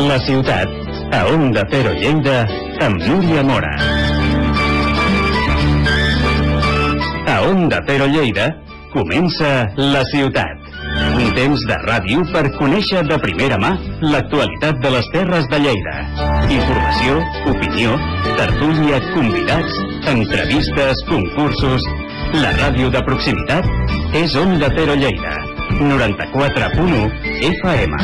la ciutat, a Onda Cero Lleida, amb Núria Mora. A Onda Cero Lleida comença La Ciutat. Un temps de ràdio per conèixer de primera mà l'actualitat de les terres de Lleida. Informació, opinió, tertúlia, convidats, entrevistes, concursos... La ràdio de proximitat és Onda Cero Lleida, 94.1 FM.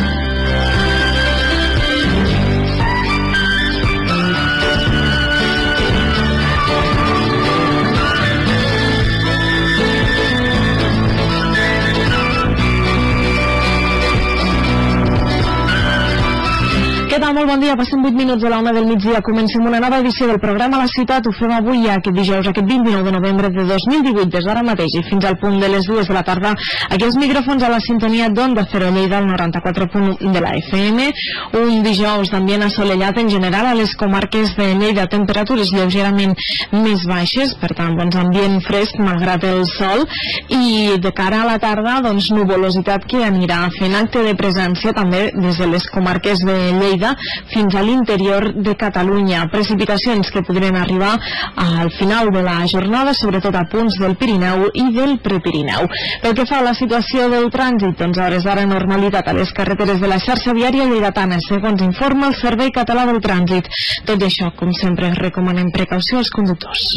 Què tal? Molt bon dia. Passem 8 minuts de la 1 del migdia. Comencem una nova edició del programa La Ciutat. Ho fem avui, aquest dijous, aquest 29 de novembre de 2018, des d'ara mateix i fins al punt de les 2 de la tarda. Aquí els micròfons a la sintonia d'Onda Cero Lleida, al 94.1 de la FM. Un dijous d'ambient assolellat en general a les comarques de Lleida. Temperatures lleugerament més baixes, per tant, doncs, ambient fresc malgrat el sol. I de cara a la tarda, doncs, nuvolositat que anirà fent acte de presència també des de les comarques de Lleida fins a l'interior de Catalunya. Precipitacions que podrien arribar al final de la jornada, sobretot a punts del Pirineu i del Prepirineu. Pel que fa a la situació del trànsit, doncs a hores d'ara normalitat a les carreteres de la xarxa viària lleidatana, segons informa el Servei Català del Trànsit. Tot i això, com sempre, recomanem precaució als conductors.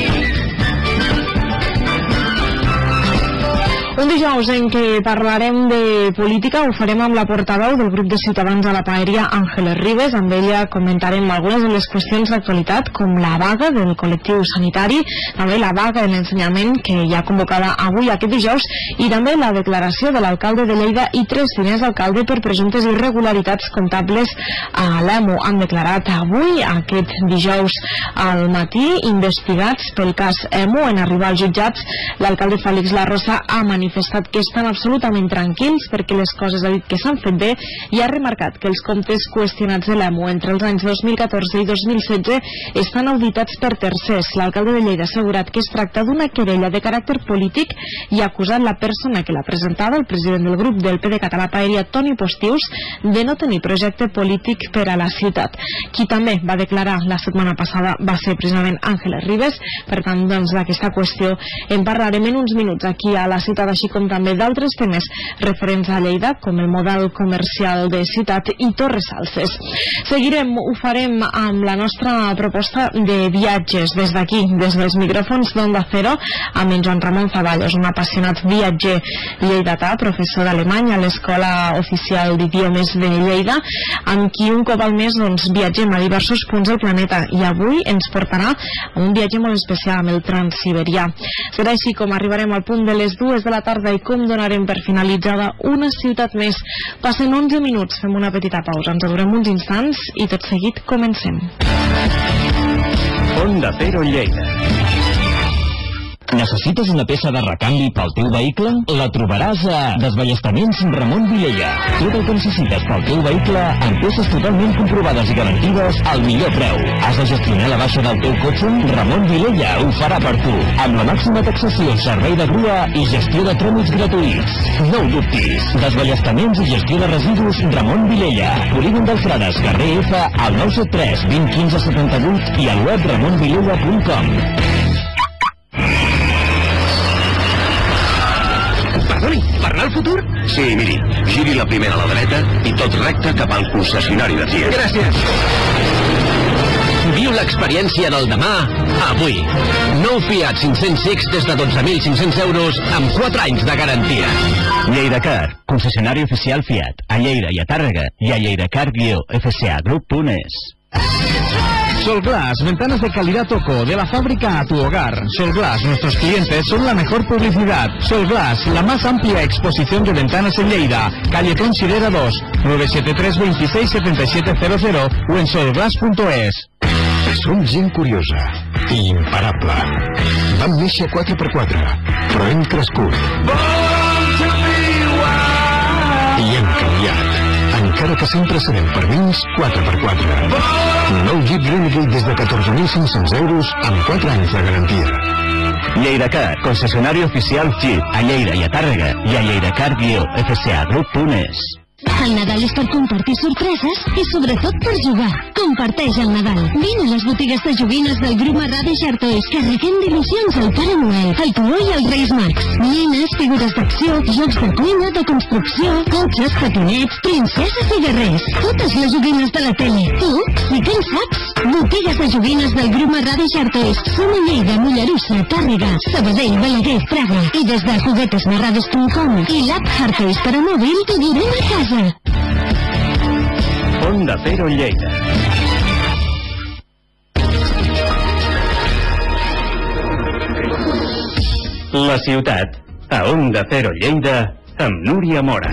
Un dijous en què parlarem de política, ho farem amb la portaveu del grup de Ciutadans a la Paeria, Ángeles Ribes. Amb ella comentarem algunes de les qüestions d'actualitat, com la vaga del col·lectiu sanitari, també la vaga de l'ensenyament que ja convocada avui aquest dijous, i també la declaració de l'alcalde de Lleida i 3 tiners d'alcalde per presumptes irregularitats comptables a l'EMO. Han declarat avui, aquest dijous al matí, investigats pel cas EMO. En arribar als jutjats, l'alcalde Félix Larrosa ha manifestat que estan absolutament tranquils perquè les coses ha dit que s'han fet bé i ha remarcat que els comptes qüestionats de l'EMO entre els anys 2014 i 2016 estan auditats per tercers. L'alcalde de Lleida ha assegurat que es tracta d'una querella de caràcter polític i ha acusat la persona que la presentava, el president del grup del PD Català Paeria, Toni Postius, de no tenir projecte polític per a la ciutat. Qui també va declarar la setmana passada va ser precisament Ángeles Ribes. Per tant, doncs, d'aquesta qüestió en parlarem en uns minuts aquí a la ciutat, així com també d'altres temes referents a Lleida, com el model comercial de ciutat i Torres Salses. Seguirem, ho farem amb la nostra proposta de viatges des d'aquí, des dels micròfons d'Onda Cero, amb en Joan Ramon Zaballos, un apassionat viatger lleidatà, professor d'alemany a l'Escola Oficial d'Idiomes de Lleida, amb qui un cop al mes doncs, viatgem a diversos punts del planeta, i avui ens portarà a un viatge molt especial amb el Transsiberià. Serà així com arribarem al punt de les 2 de la tarda i com donarem per finalitzada una ciutat més. Passen 11 minuts, fem una petita pausa, ens adorem uns instants i tot seguit comencem. Onda Cero Lleida. Necessites una peça de recanvi pel teu vehicle? La trobaràs a Desballestaments Ramon Vilella. Tot el que necessites pel teu vehicle amb peces totalment comprovades i garantides al millor preu. Has de gestionar la baixa del teu cotxe? Ramon Vilella ho farà per tu. Amb la màxima taxació, servei de grua i gestió de tràmits gratuïts. No ho dubtis. Desballestaments i gestió de residus Ramon Vilella. Polígon dels Frares, carrer F, al 973 20 15 78 i al web ramonvilella.com. Perdoni, per anar al futur? Sí, miri, giri la primera a la dreta i tot recte cap al concessionari de Fiat. Gràcies. Viu l'experiència del demà avui. Nou Fiat 500X des de 12.500 euros amb 4 anys de garantia. Lleidacar, concessionari oficial Fiat, a Lleida i a Tàrrega i a lleidacar-fcagroup.es. Solglass, ventanas de calidad Toco, de la fábrica a tu hogar. Solglass, nuestros clientes son la mejor publicidad. Solglass, la más amplia exposición de ventanas en Lleida. Calle Considera 2, 973 26 7700 o en solglass.es. Som gent curiosa i imparable. Vam néixer 4x4, però hem crescut. I hem canviat. Encara que sempre serem per menys 4x4. Nou Jeep Renegade des de 14.500 euros amb 4 anys de garantia. Lleidacar, concessionari oficial Jeep, a Lleida i a Tàrrega i a lleidacar-fcagroup.es. El Nadal és per compartir sorpreses i sobretot per jugar. Comparteix el Nadal. Vine a les botigues de joguines del grup Marrà de Chartois. Carreguem d'il·lusions al Pare Noel, al Tuó i als Reis Mags. Nines, figures d'acció, jocs de cuina, de construcció, cotxes, patinets, princeses i guerrers. Totes les joguines de la tele. Tu sí que en saps. Botigues de joguines del grup Marrà de Chartois. Som a Lleida, Mollerussa, Tàrrega, Sabadell, Balaguer, Praga. I des de juguetesmarrades.com i l'app Chartois per a mòbil t'ho durem a casa. Onda Cero Lleida. La ciutat, a Onda Cero Lleida, amb Núria Mora.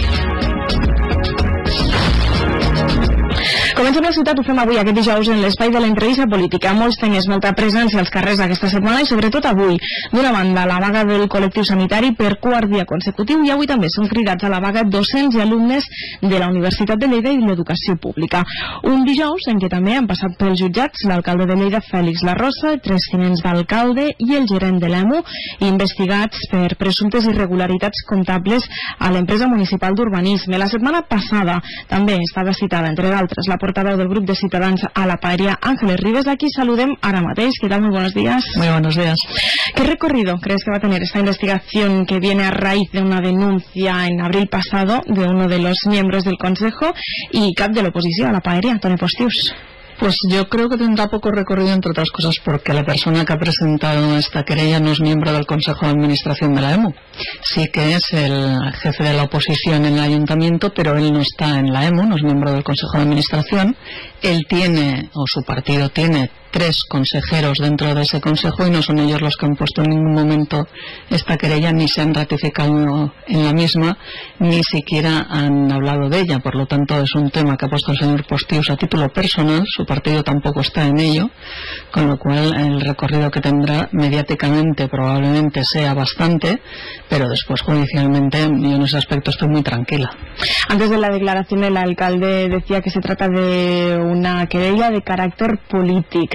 Comencem la ciutat, ho fem avui aquest dijous en l'espai de l'entrevista política. Molts temes, molta presència als carrers aquesta setmana i sobretot avui. D'una banda, la vaga del col·lectiu sanitari per quart dia consecutiu i avui també són cridats a la vaga docents i alumnes de la Universitat de Lleida i l'Educació Pública. Un dijous en què també han passat pels jutjats l'alcalde de Lleida, Fèlix Larrosa, 3 tinents d'alcalde i el gerent de l'EMU, investigats per presumptes irregularitats comptables a l'empresa municipal d'urbanisme. La setmana passada també estava citada, entre d'altres, la portavoz del grup de Ciutadans a la Paeria, Ángeles Ribes. Aquí saludem ara mateix. ¿Qué tal? Muy buenos días. Muy buenos días. ¿Qué recorrido crees que va a tener esta investigación que viene a raíz de una denuncia en abril pasado de uno de los miembros del Consejo y cap de la oposición a la Paeria, Toni Postius? Pues yo creo que tendrá poco recorrido, entre otras cosas, porque la persona que ha presentado esta querella no es miembro del Consejo de Administración de la EMU. Sí que es el jefe de la oposición en el ayuntamiento, pero él no está en la EMU, no es miembro del Consejo de Administración. Él tiene, o su partido tiene, 3 consejeros dentro de ese consejo y no son ellos los que han puesto en ningún momento esta querella, ni se han ratificado en la misma, ni siquiera han hablado de ella. Por lo tanto, es un tema que ha puesto el señor Postius a título personal. Su partido tampoco está en ello, con lo cual el recorrido que tendrá mediáticamente probablemente sea bastante, pero después judicialmente yo en ese aspecto estoy muy tranquila. Antes de la declaración, el alcalde decía que se trata de una querella de carácter polític.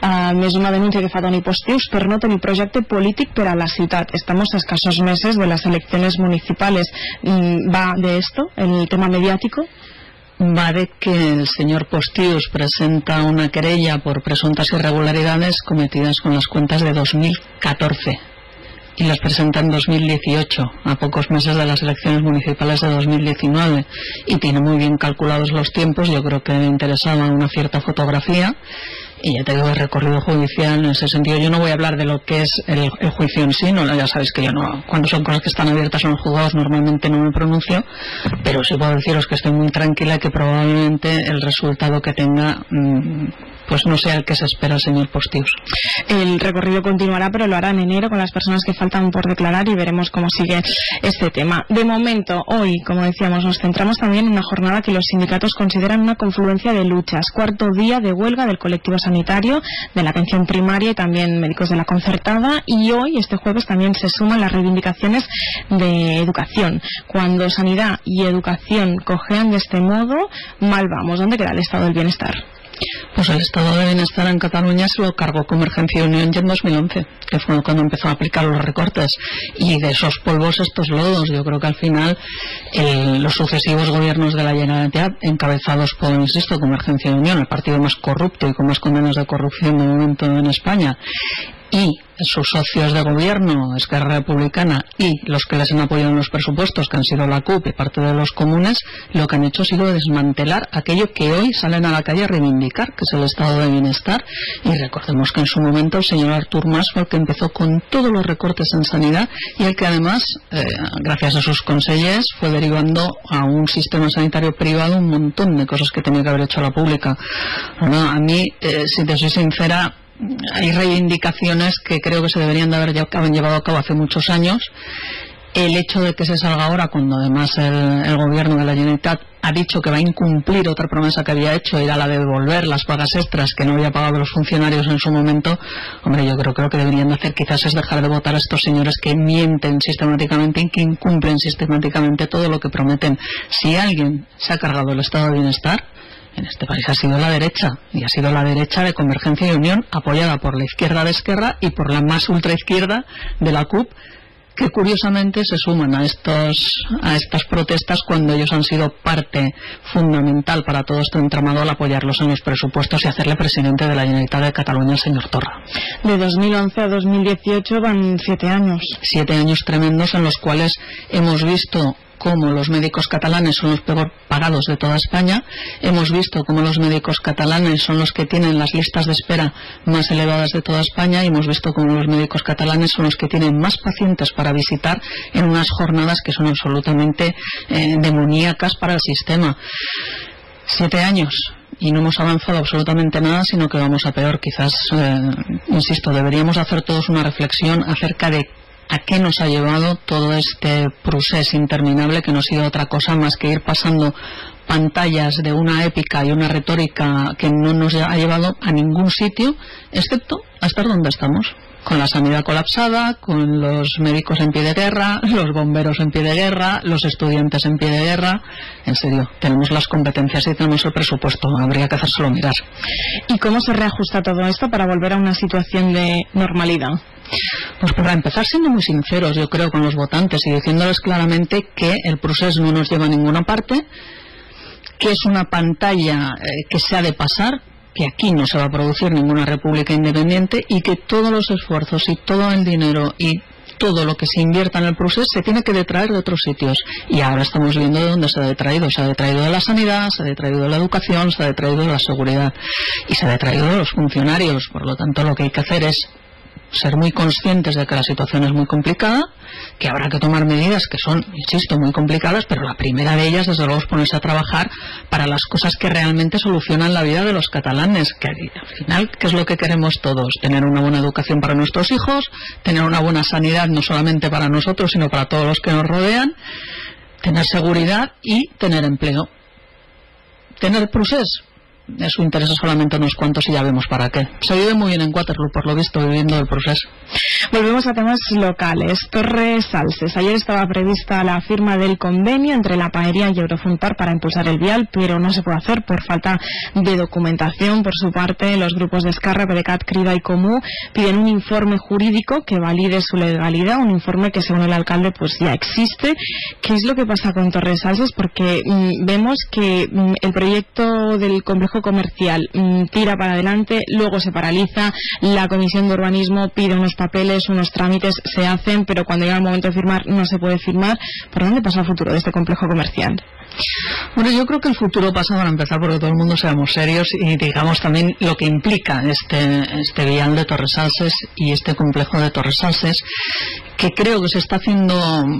És una denúncia que fa Toni Postius per no tenir projecte polític per a la ciutat. Estamos a escasos meses de las elecciones municipales. ¿Va de esto, el tema mediático? Va de que el señor Postius presenta una querella por presuntas irregularidades cometidas con las cuentas de 2014 y las presenta en 2018, a pocos meses de las elecciones municipales de 2019, y tiene muy bien calculados los tiempos. Yo creo que le interesaba una cierta fotografía. Y ya te digo, el recorrido judicial en ese sentido. Yo no voy a hablar de lo que es el juicio en sí, no, ya sabéis que yo no, cuando son cosas que están abiertas en los juzgados normalmente no me pronuncio, pero sí puedo deciros que estoy muy tranquila y que probablemente el resultado que tenga pues no sea el que se espera el señor Postius. El recorrido continuará, pero lo hará en enero con las personas que faltan por declarar y veremos cómo sigue este tema. De momento, hoy, como decíamos, nos centramos también en una jornada que los sindicatos consideran una confluencia de luchas. 4º día de huelga del colectivo sanitario, de la atención primaria y también médicos de la concertada, y hoy, este jueves, también se suman las reivindicaciones de educación. Cuando sanidad y educación cojean de este modo, mal vamos. ¿Dónde queda el estado del bienestar? Pues el estado de bienestar en Cataluña se lo cargó Convergencia y Unión ya en 2011, que fue cuando empezó a aplicar los recortes, y de esos polvos estos lodos. Yo creo que al final los sucesivos gobiernos de la Generalitat, encabezados por, insisto, Convergencia y Unión, el partido más corrupto y con más condenas de corrupción de momento en España, y sus socios de gobierno, Esquerra Republicana, y los que les han apoyado en los presupuestos, que han sido la CUP y parte de los comunes, lo que han hecho ha sido desmantelar aquello que hoy salen a la calle a reivindicar, que es el estado de bienestar. Y recordemos que en su momento el señor Artur Mas fue el que empezó con todos los recortes en sanidad, y el que además, gracias a sus consellers, fue derivando a un sistema sanitario privado un montón de cosas que tenía que haber hecho la pública. Bueno, a mí, si te soy sincera, hay reivindicaciones que creo que se deberían de haber llevado a cabo hace muchos años. El hecho de que se salga ahora, cuando además el gobierno de la Generalitat ha dicho que va a incumplir otra promesa que había hecho, era la de devolver las pagas extras que no había pagado los funcionarios en su momento, hombre, yo creo que lo que deberían de hacer quizás es dejar de votar a estos señores que mienten sistemáticamente y que incumplen sistemáticamente todo lo que prometen. Si alguien se ha cargado el estado de bienestar en este país ha sido la derecha, y ha sido la derecha de Convergencia y Unión, apoyada por la izquierda de Esquerra y por la más ultraizquierda de la CUP, que curiosamente se suman a estas protestas cuando ellos han sido parte fundamental para todo este entramado al apoyarlos en los presupuestos y hacerle presidente de la Generalitat de Cataluña al señor Torra. De 2011 a 2018 van 7 años. 7 años tremendos en los cuales hemos visto cómo los médicos catalanes son los peor pagados de toda España. Hemos visto cómo los médicos catalanes son los que tienen las listas de espera más elevadas de toda España, y hemos visto cómo los médicos catalanes son los que tienen más pacientes para visitar en unas jornadas que son absolutamente demoníacas para el sistema. 7 años. Y no hemos avanzado absolutamente nada, sino que vamos a peor. Quizás, insisto, deberíamos hacer todos una reflexión acerca de a qué nos ha llevado todo este proceso interminable, que no ha sido otra cosa más que ir pasando pantallas de una épica y una retórica que no nos ha llevado a ningún sitio, excepto a estar donde estamos. Con la sanidad colapsada, con los médicos en pie de guerra, los bomberos en pie de guerra, los estudiantes en pie de guerra. En serio, tenemos las competencias y tenemos el presupuesto, habría que hacérselo mirar. ¿Y cómo se reajusta todo esto para volver a una situación de normalidad? Pues para empezar, siendo muy sinceros, yo creo, con los votantes y diciéndoles claramente que el proceso no nos lleva a ninguna parte, que es una pantalla que se ha de pasar, que aquí no se va a producir ninguna república independiente, y que todos los esfuerzos y todo el dinero y todo lo que se invierta en el proceso se tiene que detraer de otros sitios. Y ahora estamos viendo de dónde se ha detraído. Se ha detraído de la sanidad, se ha detraído de la educación, se ha detraído de la seguridad y se ha detraído de los funcionarios. Por lo tanto, lo que hay que hacer es ser muy conscientes de que la situación es muy complicada, que habrá que tomar medidas que son, insisto, muy complicadas, pero la primera de ellas, desde luego, es ponerse a trabajar para las cosas que realmente solucionan la vida de los catalanes, que al final, ¿qué es lo que queremos todos? Tener una buena educación para nuestros hijos, tener una buena sanidad no solamente para nosotros, sino para todos los que nos rodean, tener seguridad y tener empleo. Tener procés. Eso interesa solamente a unos cuantos y ya vemos para qué. Se vive muy bien en Waterloo, por lo visto, viviendo el proceso. Volvemos a temas locales. Torres Salses. Ayer estaba prevista la firma del convenio entre la Paeria y Eurofontar para impulsar el vial, pero no se puede hacer por falta de documentación. Por su parte, los grupos de Esquerra, PDeCAT, Crida y Comú piden un informe jurídico que valide su legalidad, un informe que, según el alcalde, pues ya existe. ¿Qué es lo que pasa con Torres Salses? Porque vemos que el proyecto del complejo comercial tira para adelante, luego se paraliza, la Comisión de Urbanismo pide unos papeles, unos trámites se hacen, pero cuando llega el momento de firmar no se puede firmar. ¿Por dónde pasa el futuro de este complejo comercial? Bueno, yo creo que el futuro pasa, para empezar, porque todo el mundo seamos serios y digamos también lo que implica este vial de Torres Salses y este complejo de Torres Salses, que creo que se está haciendo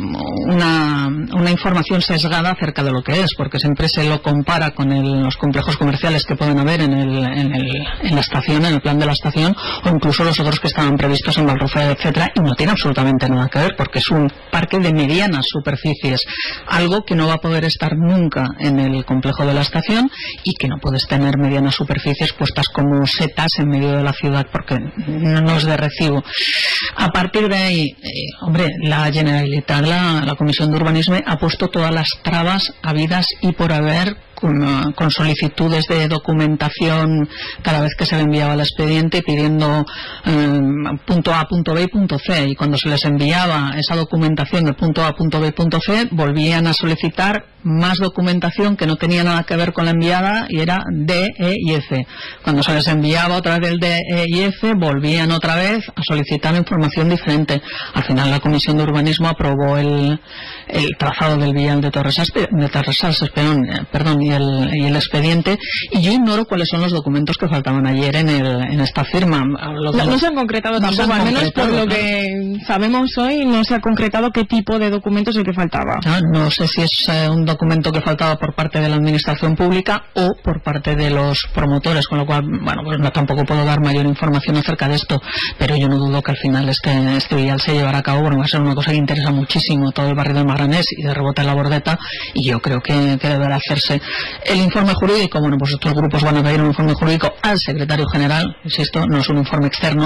una información sesgada acerca de lo que es, porque siempre se lo compara con los complejos comerciales que pueden haber en la estación, en el plan de la estación, o incluso los otros que estaban previstos en Valrufe, etcétera, y no tiene absolutamente nada que ver, porque es un parque de medianas superficies, algo que no va a poder estar nunca en el complejo de la estación, y que no puedes tener medianas superficies puestas como setas en medio de la ciudad, porque no es de recibo. A partir de ahí, hombre, la Generalitat, la Comisión de Urbanismo, ha puesto todas las trabas habidas y por haber, con solicitudes de documentación cada vez que se le enviaba el expediente, pidiendo punto A, punto B y punto C, y cuando se les enviaba esa documentación de punto A, punto B y punto C, volvían a solicitar más documentación que no tenía nada que ver con la enviada, y era D, E y F. Cuando se les enviaba otra vez el D, E y F, volvían otra vez a solicitar información diferente. Al final la Comisión de Urbanismo aprobó el trazado del vial de Torres Salses, perdón, y el expediente, y yo ignoro cuáles son los documentos que faltaban ayer en esta firma. No se han concretado tampoco, al menos por lo que sabemos hoy, no se ha concretado qué tipo de documentos es el que faltaba. No sé si es un documento que faltaba por parte de la administración pública o por parte de los promotores, con lo cual, bueno, pues no, tampoco puedo dar mayor información acerca de esto, pero yo no dudo que al final este vial se llevará a cabo, porque va a ser una cosa que interesa muchísimo todo el barrio de Magranés y de rebote en la Bordeta, y yo creo que deberá hacerse. El informe jurídico, bueno, pues estos grupos van a pedir un informe jurídico al secretario general, insisto, no es un informe externo,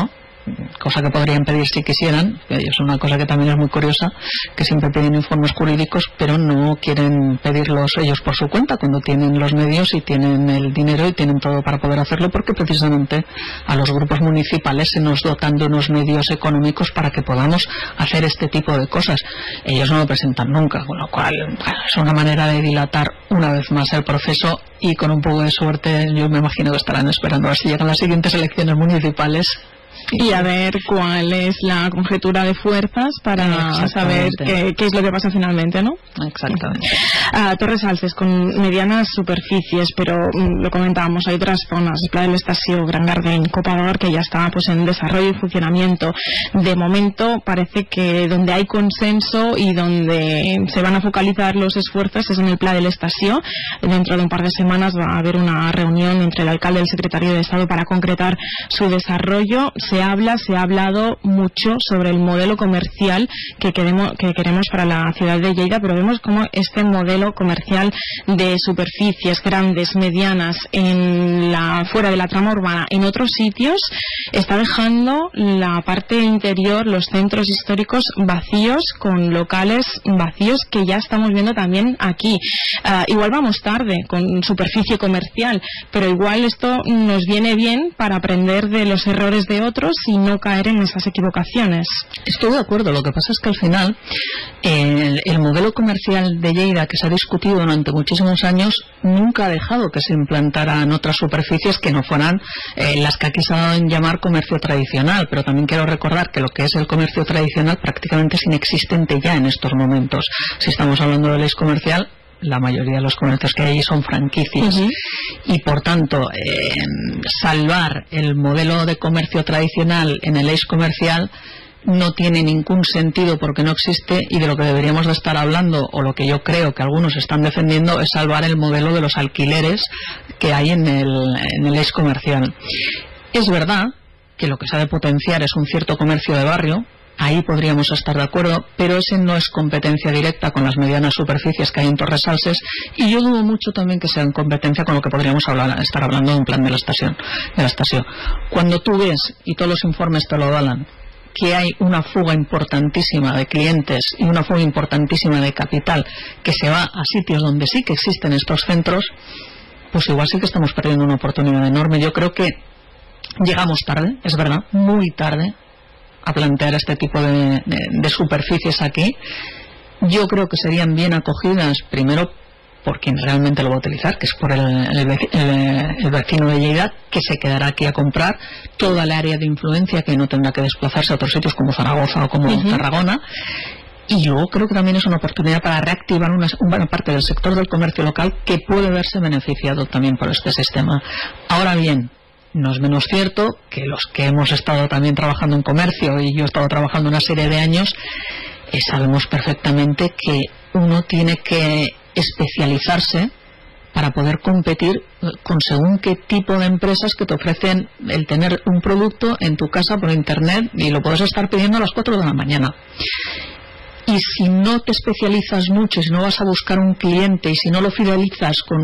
cosa que podrían pedir si quisieran. Es una cosa que también es muy curiosa, que siempre piden informes jurídicos, pero no quieren pedirlos ellos por su cuenta, cuando tienen los medios y tienen el dinero y tienen todo para poder hacerlo, porque precisamente a los grupos municipales se nos dotan de unos medios económicos para que podamos hacer este tipo de cosas. Ellos no lo presentan nunca, con lo cual es una manera de dilatar una vez más el proceso, y con un poco de suerte yo me imagino que estarán esperando a ver si llegan las siguientes elecciones municipales y a ver cuál es la conjetura de fuerzas para saber qué es lo que pasa finalmente, ¿no? Exactamente. Torres Alces con medianas superficies, pero lo comentábamos, hay otras zonas, Pla del Estació, Gran Gardén, Copador, que ya está pues en desarrollo y funcionamiento. De momento parece que donde hay consenso y donde se van a focalizar los esfuerzos es en el Pla del Estació. Dentro de un par de semanas va a haber una reunión entre el alcalde y el secretario de Estado para concretar su desarrollo. Se ha hablado mucho sobre el modelo comercial que queremos para la ciudad de Lleida, pero vemos como este modelo comercial de superficies grandes, medianas, fuera de la trama urbana, en otros sitios, está dejando la parte interior, los centros históricos vacíos, con locales vacíos que ya estamos viendo también aquí. Igual vamos tarde con superficie comercial, pero igual esto nos viene bien para aprender de los errores de otros y no caer en esas equivocaciones. Estoy de acuerdo, lo que pasa es que al final el modelo comercial de Lleida, que se ha discutido durante muchísimos años, nunca ha dejado que se implantaran otras superficies que no fueran las que aquí se ha dado en llamar comercio tradicional, pero también quiero recordar que lo que es el comercio tradicional prácticamente es inexistente ya en estos momentos. Si estamos hablando de ley comercial, la mayoría de los comercios que hay allí son franquicias. Y por tanto salvar el modelo de comercio tradicional en el eix comercial no tiene ningún sentido, porque no existe, y de lo que deberíamos de estar hablando, o lo que yo creo que algunos están defendiendo, es salvar el modelo de los alquileres que hay en el eix comercial. Es verdad que lo que se ha de potenciar es un cierto comercio de barrio. Ahí podríamos estar de acuerdo, pero ese no es competencia directa con las medianas superficies que hay en Torres Alces, y yo dudo mucho también que sea en competencia con lo que podríamos estar hablando de un plan de la estación. Cuando tú ves, y todos los informes te lo avalan, que hay una fuga importantísima de clientes y una fuga importantísima de capital que se va a sitios donde sí que existen estos centros, pues igual sí que estamos perdiendo una oportunidad enorme. Yo creo que llegamos tarde, es verdad, muy tarde, a plantear este tipo de superficies aquí. Yo creo que serían bien acogidas primero por quien realmente lo va a utilizar, que es por el vecino de Lleida, que se quedará aquí a comprar toda el área de influencia, que no tendrá que desplazarse a otros sitios como Zaragoza o como Tarragona. Y luego creo que también es una oportunidad para reactivar una buena parte del sector del comercio local, que puede verse beneficiado también por este sistema. Ahora bien, no es menos cierto que los que hemos estado también trabajando en comercio, y yo he estado trabajando una serie de años, sabemos perfectamente que uno tiene que especializarse para poder competir con según qué tipo de empresas que te ofrecen el tener un producto en tu casa por internet y lo puedes estar pidiendo a las 4 de la mañana. Y si no te especializas mucho, si no vas a buscar un cliente y si no lo fidelizas con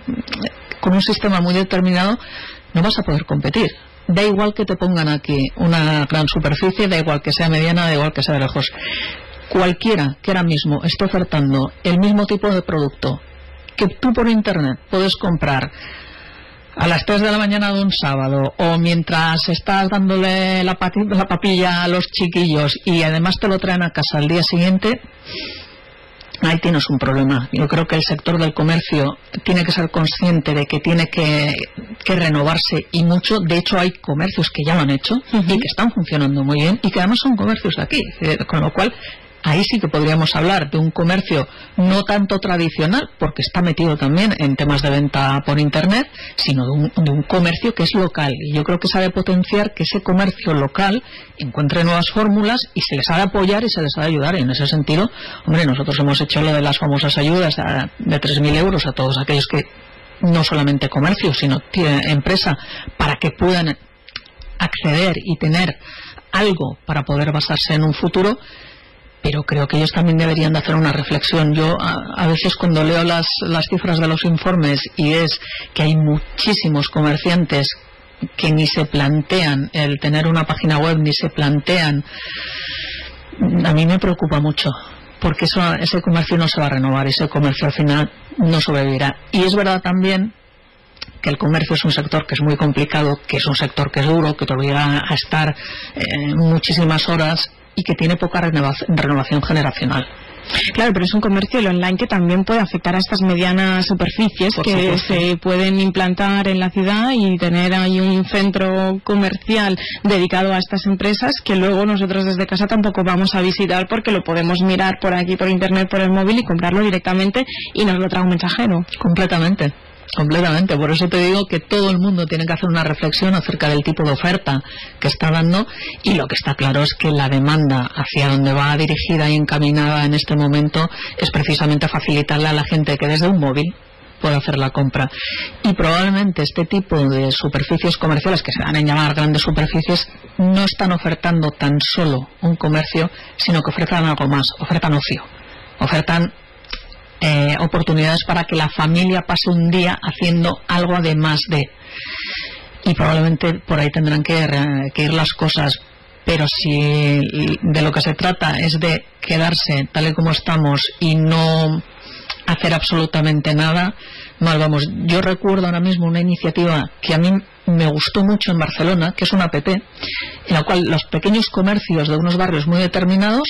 un sistema muy determinado, no vas a poder competir. Da igual que te pongan aquí una gran superficie, da igual que sea mediana, da igual que sea de lejos. Cualquiera que ahora mismo esté ofertando el mismo tipo de producto que tú por internet puedes comprar a las 3 de la mañana de un sábado, o mientras estás dándole la papilla a los chiquillos y además te lo traen a casa al día siguiente, ahí tienes un problema. Yo creo que el sector del comercio tiene que ser consciente de que tiene que renovarse, y mucho. De hecho, hay comercios que ya lo han hecho y que están funcionando muy bien, y que además son comercios de aquí, con lo cual ahí sí que podríamos hablar de un comercio no tanto tradicional, porque está metido también en temas de venta por internet, sino de un comercio que es local. Y yo creo que se ha de potenciar que ese comercio local encuentre nuevas fórmulas, y se les ha de apoyar y se les ha de ayudar. Y en ese sentido, hombre, nosotros hemos hecho lo de las famosas ayudas de 3.000 euros a todos aquellos que no solamente comercio, sino empresa, para que puedan acceder y tener algo para poder basarse en un futuro. Pero creo que ellos también deberían de hacer una reflexión. Yo a veces cuando leo las cifras de los informes y es que hay muchísimos comerciantes que ni se plantean el tener una página web, ni se plantean, a mí me preocupa mucho, porque ese comercio no se va a renovar, ese comercio al final no sobrevivirá. Y es verdad también que el comercio es un sector que es muy complicado, que es un sector que es duro, que te obliga a estar muchísimas horas y que tiene poca renovación generacional. Claro, pero es un comercio, el online, que también puede afectar a estas medianas superficies que se pueden implantar en la ciudad y tener ahí un centro comercial dedicado a estas empresas que luego nosotros desde casa tampoco vamos a visitar porque lo podemos mirar por aquí, por internet, por el móvil y comprarlo directamente y nos lo trae un mensajero. Completamente. Por eso te digo que todo el mundo tiene que hacer una reflexión acerca del tipo de oferta que está dando, y lo que está claro es que la demanda hacia donde va dirigida y encaminada en este momento es precisamente facilitarle a la gente que desde un móvil puede hacer la compra. Y probablemente este tipo de superficies comerciales, que se dan en llamar grandes superficies, no están ofertando tan solo un comercio, sino que ofertan algo más, ofertan ocio, ofertan oportunidades para que la familia pase un día haciendo algo además de, y probablemente por ahí tendrán que ir las cosas. Pero si de lo que se trata es de quedarse tal y como estamos y no hacer absolutamente nada, mal vamos. Yo recuerdo ahora mismo una iniciativa que a mí me gustó mucho en Barcelona, que es una app en la cual los pequeños comercios de unos barrios muy determinados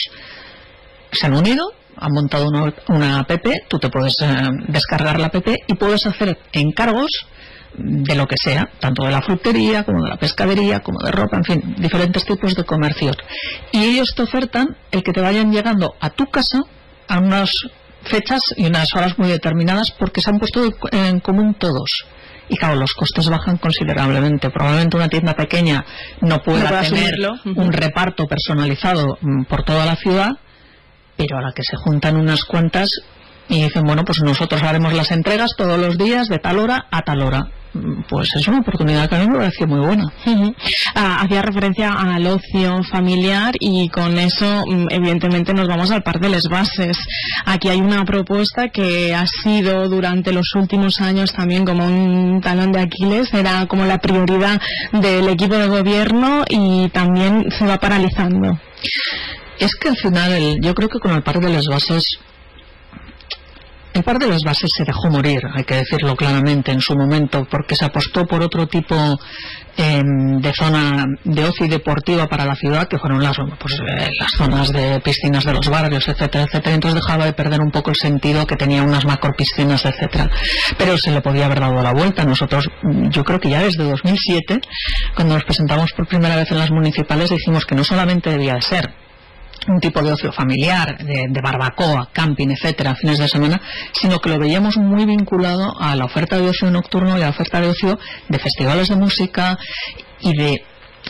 se han unido, han montado una app. Tú te puedes descargar la app y puedes hacer encargos de lo que sea, tanto de la frutería como de la pescadería, como de ropa, en fin, diferentes tipos de comercios. Y ellos te ofertan el que te vayan llegando a tu casa a unas fechas y unas horas muy determinadas, porque se han puesto en común todos. Y claro, los costes bajan considerablemente. Probablemente una tienda pequeña no pueda tener un reparto personalizado por toda la ciudad, pero a la que se juntan unas cuantas y dicen, bueno, pues nosotros haremos las entregas todos los días de tal hora a tal hora. Pues es una oportunidad que a mí me parece muy buena. Hacía referencia al ocio familiar y con eso evidentemente nos vamos al Parc de les Bases. Aquí hay una propuesta que ha sido durante los últimos años también como un talón de Aquiles, era como la prioridad del equipo de gobierno y también se va paralizando. Es que al final yo creo que con el Parc de les Bases, el Parc de les Bases se dejó morir, hay que decirlo claramente, en su momento, porque se apostó por otro tipo de zona de ocio y deportiva para la ciudad, que fueron las zonas de piscinas de los barrios, etcétera, etcétera. Entonces dejaba de perder un poco el sentido que tenía unas macropiscinas, etcétera. Pero se le podía haber dado la vuelta. Nosotros, yo creo que ya desde 2007, cuando nos presentamos por primera vez en las municipales, dijimos que no solamente debía de ser un tipo de ocio familiar, de barbacoa, camping, etcétera, fines de semana, sino que lo veíamos muy vinculado a la oferta de ocio nocturno y a la oferta de ocio de festivales de música y de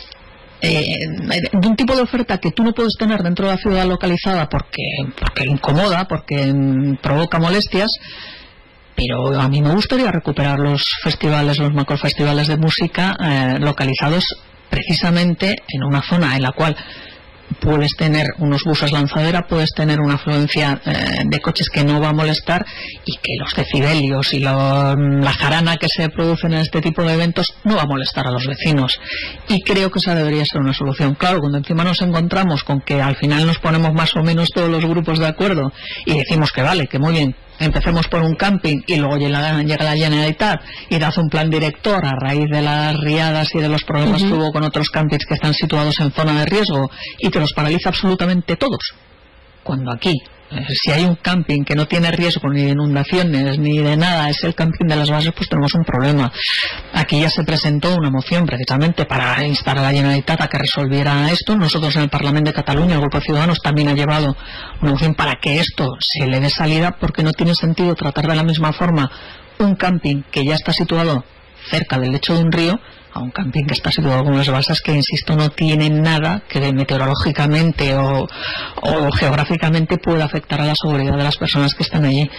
un tipo de oferta que tú no puedes tener dentro de la ciudad localizada porque incomoda, porque provoca molestias. Pero a mí me gustaría recuperar los festivales, los macrofestivales de música localizados precisamente en una zona en la cual puedes tener unos buses lanzadera, puedes tener una afluencia de coches que no va a molestar y que los decibelios y la jarana que se producen en este tipo de eventos no va a molestar a los vecinos. Y creo que esa debería ser una solución. Claro, cuando encima nos encontramos con que al final nos ponemos más o menos todos los grupos de acuerdo y decimos que vale, que muy bien, empecemos por un camping y luego llega la Generalitat y te hace un plan director a raíz de las riadas y de los problemas que hubo con otros campings que están situados en zona de riesgo y te los paraliza absolutamente todos. Cuando aquí, si hay un camping que no tiene riesgo ni de inundaciones ni de nada, es el camping de las Bases, pues tenemos un problema. Aquí ya se presentó una moción precisamente para instar a la Generalitat a que resolviera esto. Nosotros en el Parlamento de Cataluña, el Grupo de Ciudadanos, también ha llevado una moción para que esto se le dé salida, porque no tiene sentido tratar de la misma forma un camping que ya está situado cerca del lecho de un río a un camping que está situado con las Bases, que, insisto, no tiene nada que meteorológicamente o geográficamente pueda afectar a la seguridad de las personas que están allí.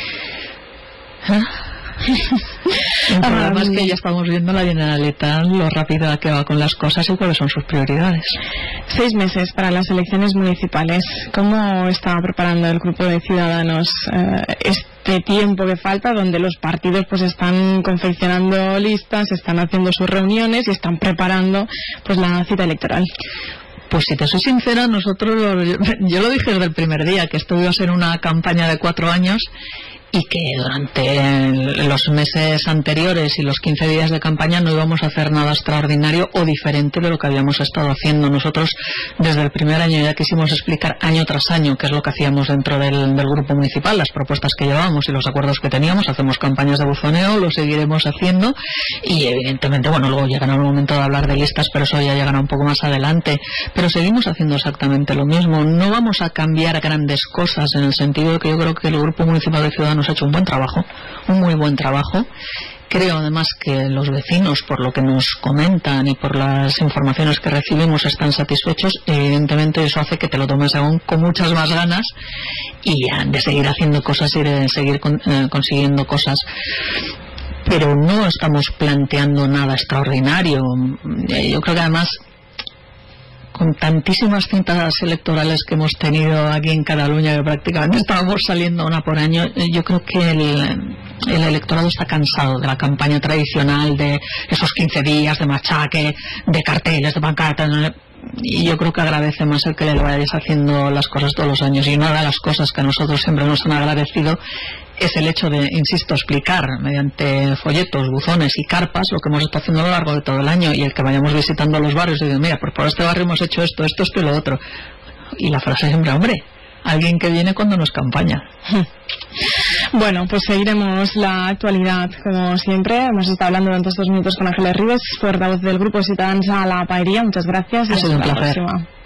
El problema es que ya estamos viendo la Generalitat lo rápida que va con las cosas y cuáles son sus prioridades. 6 meses para las elecciones municipales. ¿Cómo está preparando el Grupo de Ciudadanos este tiempo que falta, donde los partidos pues están confeccionando listas, están haciendo sus reuniones y están preparando pues la cita electoral. Pues si te soy sincera, yo lo dije desde el primer día, que esto iba a ser una campaña de 4 años y que durante los meses anteriores y los 15 días de campaña no íbamos a hacer nada extraordinario o diferente de lo que habíamos estado haciendo. Nosotros desde el primer año ya quisimos explicar año tras año qué es lo que hacíamos dentro del grupo municipal, las propuestas que llevábamos y los acuerdos que teníamos. Hacemos campañas de buzoneo, lo seguiremos haciendo y evidentemente, bueno, luego llegará el momento de hablar de listas, pero eso ya llegará un poco más adelante. Pero seguimos haciendo exactamente lo mismo. No vamos a cambiar grandes cosas, en el sentido de que yo creo que el Grupo Municipal de Ciudadanos ha hecho un buen trabajo, un muy buen trabajo. Creo además que los vecinos, por lo que nos comentan y por las informaciones que recibimos, están satisfechos. Evidentemente eso hace que te lo tomes aún con muchas más ganas y de seguir haciendo cosas y de seguir consiguiendo cosas. Pero no estamos planteando nada extraordinario. Yo creo que además, con tantísimas citas electorales que hemos tenido aquí en Cataluña, que prácticamente estábamos saliendo una por año, yo creo que el electorado está cansado de la campaña tradicional, de esos 15 días de machaque, de carteles, de pancartas, y yo creo que agradece más el que le vayáis haciendo las cosas todos los años. Y una de las cosas que a nosotros siempre nos han agradecido es el hecho de, insisto, explicar mediante folletos, buzones y carpas lo que hemos estado haciendo a lo largo de todo el año, y el que vayamos visitando los barrios y decir, mira, pues por este barrio hemos hecho esto y lo otro. Y la frase siempre, hombre, alguien que viene cuando no es campaña. Bueno, pues seguiremos la actualidad como siempre. Hemos estado hablando durante estos minutos con Ángeles Ribes, portavoz del Grupo Ciutadans a la Paeria. Muchas gracias. Ha sido un placer.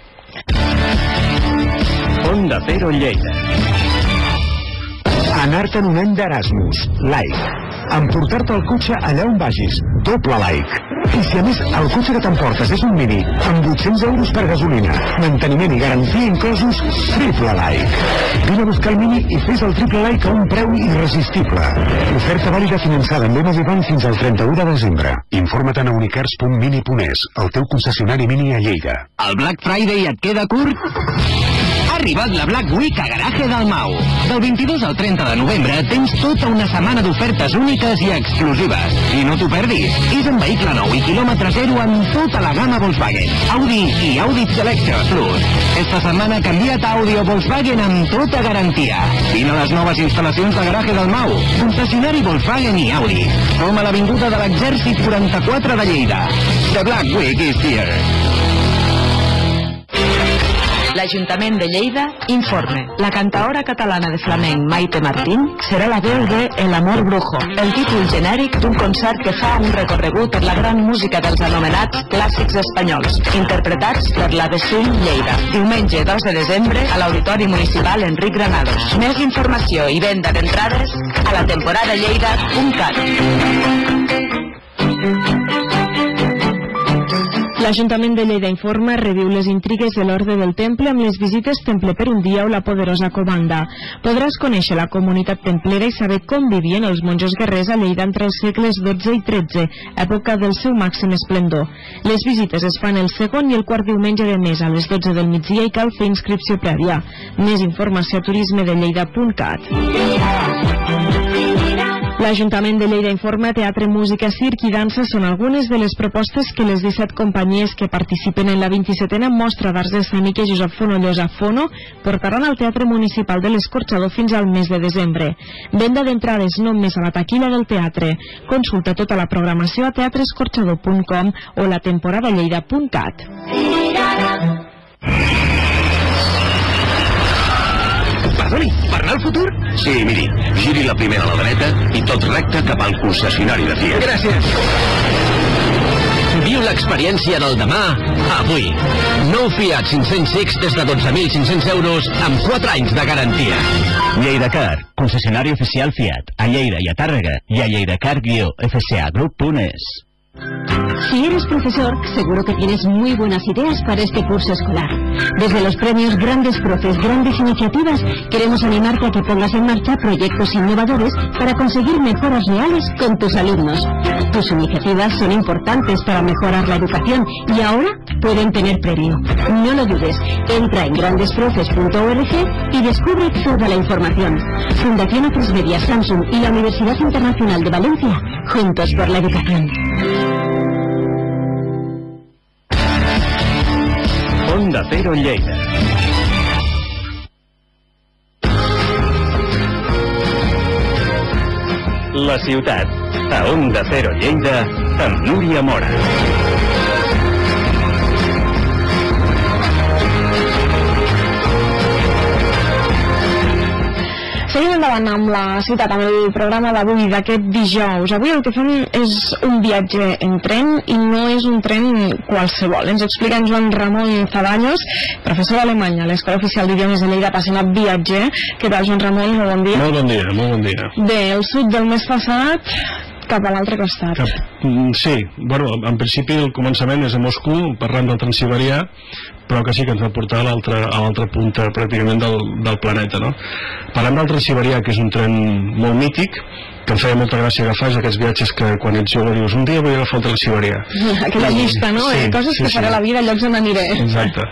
Onda Cero Lleida. Anar-te'n un any d'Erasmus. Like. Emportar-te el cotxe allà on vagis. Doble like. I si a més el cotxe que t'emportes és un Mini, amb 800 euros per gasolina, manteniment i garantia inclosos, triple like. Vine a buscar el Mini i fes el triple like a un preu irresistible. Oferta vàlida finançada amb BMW Bank fins al 31 de desembre. Informa't a unicars.mini.es, el teu concessionari Mini a Lleida. El Black Friday et queda curt? Ha arribat la Black Week a Garaje Dalmau. Del 22 al 30 de novembre tens tota una setmana d'ofertes úniques i exclusives. I no t'ho perdis. És un vehicle nou i quilòmetre zero amb tota la gamma Volkswagen, Audi i Audi Selection Plus. Esta setmana canvia't a Audi o Volkswagen amb tota garantia. Vine a les noves instal·lacions de Garaje Dalmau, concessionari Volkswagen i Audi. Som a l'Avinguda de l'Exèrcit 44 de Lleida. The Black Week is here. L'Ajuntament de Lleida informe. La cantaora catalana de flamenc Maite Martín serà la veu de El Amor Brujo, el títol genèric d'un concert que fa un recorregut per la gran música dels anomenats clàssics espanyols, interpretats per la Besum Lleida. Diumenge 2 de desembre a l'Auditori Municipal Enric Granados. Més informació i venda d'entrades a la temporadalleida.cat. L'Ajuntament de Lleida informa reviu les intrigues de l'Orde del Temple amb les visites Temple per un dia o la poderosa comanda. Podràs conèixer la comunitat templera i saber com vivien els monjos guerrers a Lleida entre els segles XII i XIII, època del seu màxim esplendor. Les visites es fan el segon i el quart diumenge de mes a les 12 del migdia i cal fer inscripció prèvia. Més informació a turismedelleida.cat. L'Ajuntament de Lleida informa teatre, música, circ i dansa són algunes de les propostes que les 17 companyies que participen en la 27a Mostra d'Arts Escèniques Josep Fonollosa Fono portaran al Teatre Municipal de l'Escorxador fins al mes de desembre. Venda d'entrades només a la taquilla del teatre. Consulta tota la programació a teatrescorxador.com o latemporadalleida.cat. Perdoni, per anar al futur? Sí, miri, giri la primera a la dreta i tot recte cap al concessionari de Fiat. Gràcies. Viu l'experiència del demà avui. Nou Fiat 500X des de 12.500 euros amb 4 anys de garantia. Lleidacar, concessionari oficial Fiat, a Lleida i a Tàrrega i a lleidacar-fcagroup.es. Si eres profesor, seguro que tienes muy buenas ideas para este curso escolar. Desde los premios Grandes Profes, Grandes Iniciativas, queremos animarte a que pongas en marcha proyectos innovadores para conseguir mejoras reales con tus alumnos. Tus iniciativas son importantes para mejorar la educación y ahora pueden tener premio. No lo dudes, entra en grandesprofes.org y descubre toda la información. Fundación A3 Media, Samsung y la Universidad Internacional de Valencia, juntos por la educación. Onda Cero Lleida. La ciutat, a Onda Cero Lleida, amb Núria Mora. Seguim endavant amb la ciutat, amb el programa d'avui, d'aquest dijous. Avui el que fem és un viatge en tren i no és un tren qualsevol. Ens explica en Joan Ramon Zaballos, professor d'alemany a l'Escola Oficial d'Idiomes de Lleida, apassionat viatger. Què tal, Joan Ramon? Molt bon dia. Molt bon dia, molt bon dia. Bé, el sud del mes passat cap a l'altre costat. Sí, bueno, en principi el començament és a Moscou, parlant del Transsiberià, però que sí que ens va portar a l'altra punta pràcticament del planeta, no? Parlant del Transsiberià, que és un tren molt mític, que em feia molta gràcia agafar, és aquests viatges que quan ets jove dius un dia vull agafar el Transsiberià. Aquella llista, no? Sí, coses que faré a la vida, llocs on aniré. Exacte.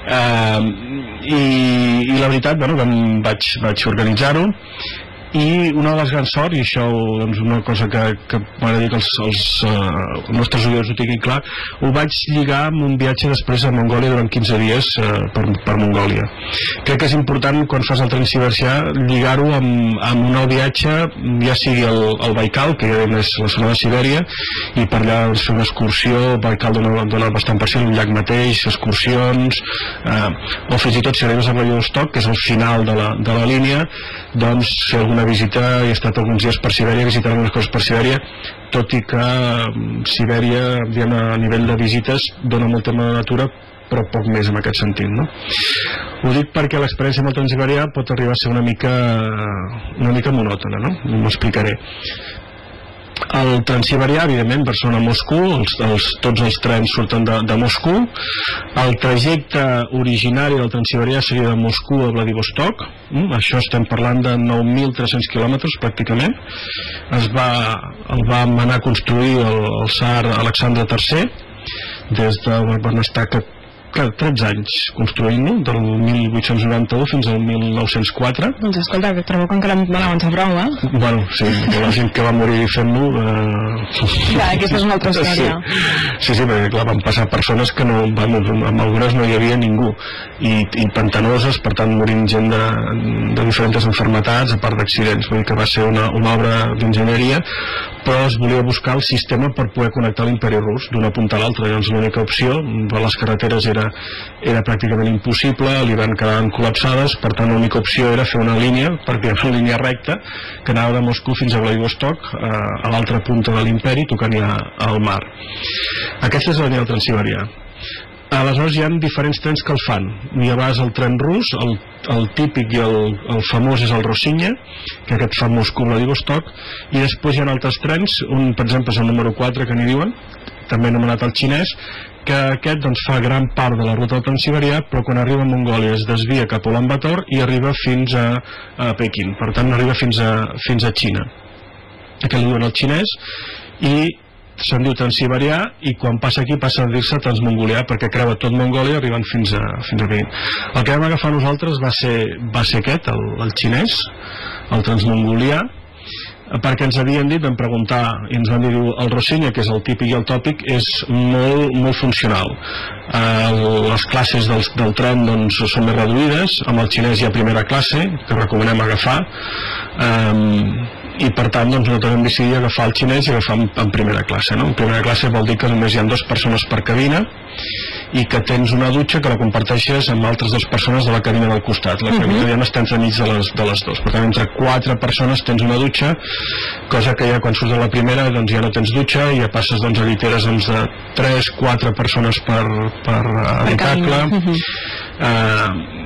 I la veritat, bueno, vaig organitzar-ho, i una de les grans sorts, i això doncs, una cosa que m'agrada dir que els nostres oients ho tinguin clar, ho vaig lligar amb un viatge després a Mongòlia durant 15 dies per Mongòlia. Crec que és important quan fas el Transsiberià lligar-ho amb un nou viatge, ja sigui el Baikal, que ja és la zona de Sibèria, i per allà fer una excursió. Baikal dona bastant per ser un llac mateix, excursions, o fins i tot si arribes a Vladivostok, que és el final de la línia, doncs fer alguna visita. He estat alguns dies per Sibèria, visitar algunes coses per Sibèria, tot i que Sibèria, a nivell de visites, dona molt tema de natura, però poc més en aquest sentit, no? Ho dic perquè l'experiència amb el Transsiberià pot arribar a ser una mica monòtona, no? M'ho explicaré. El Transsiberià, evidentment, Barcelona-Moscou, tots els trens surten de Moscou. El trajecte originari del Transsiberià seria de Moscou a Vladivostok. Això estem parlant de 9.300 quilòmetres, pràcticament. El va manar a construir el tsar Alexandre III, des de van estar 13 anys construint-lo, del 1891 fins al 1904. Doncs escolta, que trobo que encara van avançar prou, eh? Bueno, sí, la gent que va morir fent-lo... Ja, aquesta és una altra història. Sí, perquè clar, van passar persones que no, amb algunes no hi havia ningú, i pantanoses, per tant morint gent de diferents enfermetats, a part d'accidents. Vull dir que va ser una obra d'enginyeria, però es volia buscar el sistema per poder connectar l'imperi rus d'una punta a l'altra. Llavors l'única opció de les carreteres era pràcticament impossible, l'hivern quedaven col·lapsades, per tant l'única opció era fer una línia, pràcticament una línia recta, que anava de Moscou fins a Vladivostok, a l'altra punta de l'imperi, tocant ja al mar. Aquesta és la línia del Transsiberià. Aleshores hi ha diferents trens que el fan. Hi ha el tren rus, el típic i el famós és el Rossinya, que aquest fa Moscou-Vladivostok, i després hi ha altres trens, un per exemple és el número 4 que n'hi diuen, també anomenat el xinès, que aquest doncs, fa gran part de la ruta del Transsiberià, però quan arriba a Mongòlia es desvia cap a Ulan Bator i arriba fins a Pequín, per tant arriba fins a Xina. Aquest li diuen el xinès, i se'n diu Transsiberià, i quan passa aquí passa a dir-se Transmongolià, perquè creua tot Mongòlia arribant fins a Pequín. El que vam agafar nosaltres va ser aquest, el xinès, el Transmongolià, perquè ens havien dit, vam preguntar i ens van dir, el Rossinya, que és el típic i el tòpic, és molt funcional. Les classes del tren doncs, són més reduïdes, amb el xinès hi ha primera classe, que recomanem agafar, i per tant doncs, nosaltres vam decidir agafar el xinès i agafar en primera classe, no? En primera classe vol dir que només hi ha 2 persones per cabina i que tens una dutxa que la comparteixes amb altres 2 persones de la cabina del costat. La cabina ja no està entremig de les 2, per tant entre 4 persones tens una dutxa, cosa que ja quan surts de la primera doncs, ja no tens dutxa i ja passes doncs, a lliteres doncs, de 3-4 persones per habitacle.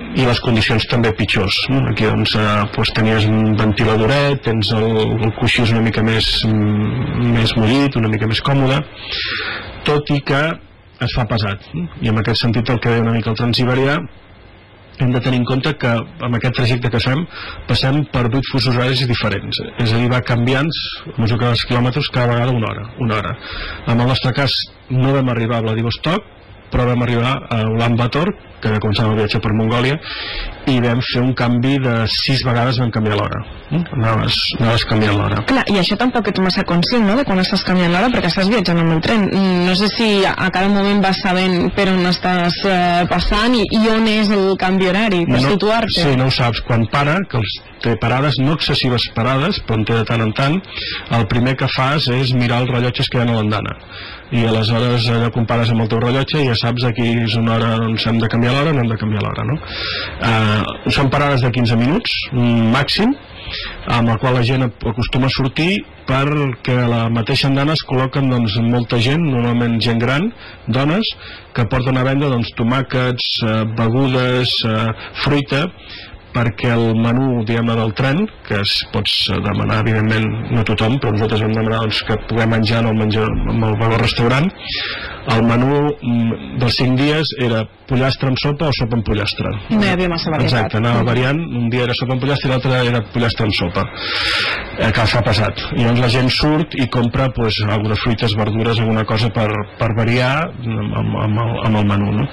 i les condicions també pitjors. Aquí doncs, tenies un ventiladoret, tens el coixí una mica més mullit, una mica més còmode, tot i que es fa pesat. I en aquest sentit el que deia una mica el Transsiberià, hem de tenir en compte que amb aquest trajecte que fem passem per 8 fusos horaris diferents, és a dir, va canviant a mesura que els quilòmetres cada vegada una hora. En el nostre cas no vam arribar a Vladivostok, però vam arribar a Ulan Bator, que començàvem el viatge per Mongòlia, i vam fer un canvi de 6 vegades, vam canviar l'hora. Anaves canviant l'hora. Clar, i això tampoc ets massa conscient, no?, de quan estàs canviant l'hora, perquè estàs viatjant amb el tren. No sé si a cada moment vas sabent per on estàs passant i on és el canvi horari, per situar-te. Sí, no ho saps. Quan para, que té parades, no excessives parades, però en té de tant en tant, el primer que fas és mirar els rellotges que hi ha a l'andana. I aleshores allò compares amb el teu rellotge i ja saps aquí és una hora on hem de canviar l'hora, no hem de canviar l'hora, no? Són parades de 15 minuts màxim, amb el qual la gent acostuma a sortir, perquè a la mateixa andana es col·loquen molta gent, normalment gent gran, dones, que porten a vendre tomàquets, begudes, fruita, perquè el menú, diguem-ne, del tren, que es pots demanar, evidentment, no tothom, però nosaltres vam demanar que puguem menjar en el vagó restaurant, el menú dels 5 dies era pollastre amb sopa o sopa amb pollastre. No hi havia massa varietat. Exacte, anava variant, un dia era sopa amb pollastre i l'altre era pollastre amb sopa, que fa passat. I llavors la gent surt i compra algunes fruites, verdures, alguna cosa per variar amb el menú, no?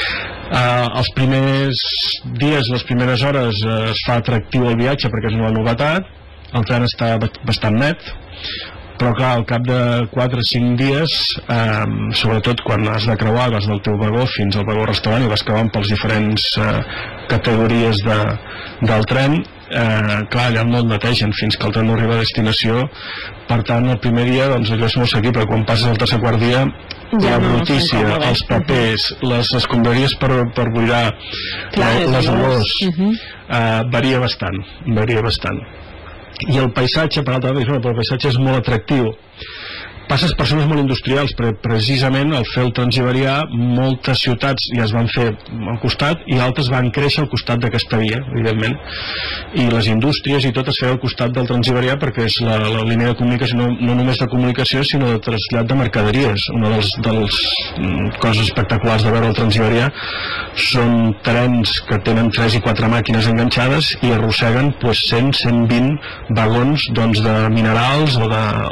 Els primers dies, les primeres hores es fa atractiu el viatge perquè és una novetat, el tren està bastant net, però clar, al cap de 4 o 5 dies, sobretot quan has de creuar des del teu vagó fins al vagó restaurant i vas creuant pels diferents categories del tren, clar, allà no et netegen fins que el tren no arriba a destinació. Per tant, el primer dia allò és molt seguit, però quan passes el tercer quart dia la brutícia, els papers, les escombraries per buidar, les olors, varia bastant. I el paisatge, per altra banda, el paisatge és molt atractiu. Passes per zones molt industrials, però precisament al fer el Transsiberià moltes ciutats ja es van fer al costat i altres van créixer al costat d'aquesta via, evidentment, i les indústries i tot es feia al costat del Transsiberià perquè és la línia de comunicació, no només de comunicació sinó de trasllat de mercaderies. Una de les coses espectaculars de veure el Transsiberià són trens que tenen 3 i 4 màquines enganxades i arrosseguen 100-120 vagons de minerals o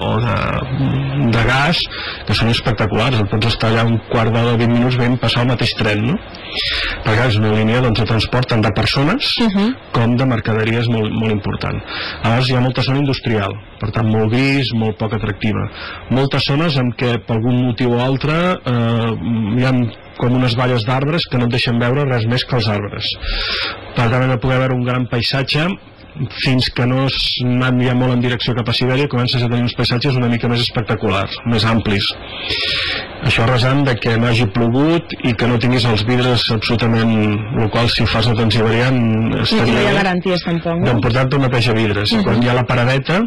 de gas, que són espectaculars. Pots estar allà un quart d'hora o 20 minuts veient passar el mateix tren, no? Perquè és una línia de transport tant de persones com de mercaderies molt important. Llavors hi ha molta zona industrial, per tant molt gris, molt poc atractiva. Moltes zones en què per algun motiu o altre hi ha com unes valles d'arbres que no et deixen veure res més que els arbres. Per tant, de poder veure un gran paisatge fins que no has anat ja molt en direcció cap a Sibèria comences a tenir uns paisatges una mica més espectaculars, més amplis. Això resant de que no hagi plogut i que no tinguis els vidres absolutament, el qual si ho fas al Transsiberià estaria no hi ha garanties tampoc, no? D'emportar-te una neteja vidres. Quan hi ha la paradeta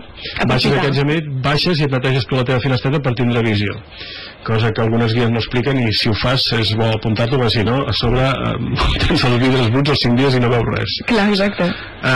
baixes i et neteges tu la teva finestreta per tindre visió, cosa que algunes guies no expliquen i si ho fas és bo apuntar-t'ho perquè si no a sobre tens els vidres bruts els 5 dies i no veus res. Clar, exacte.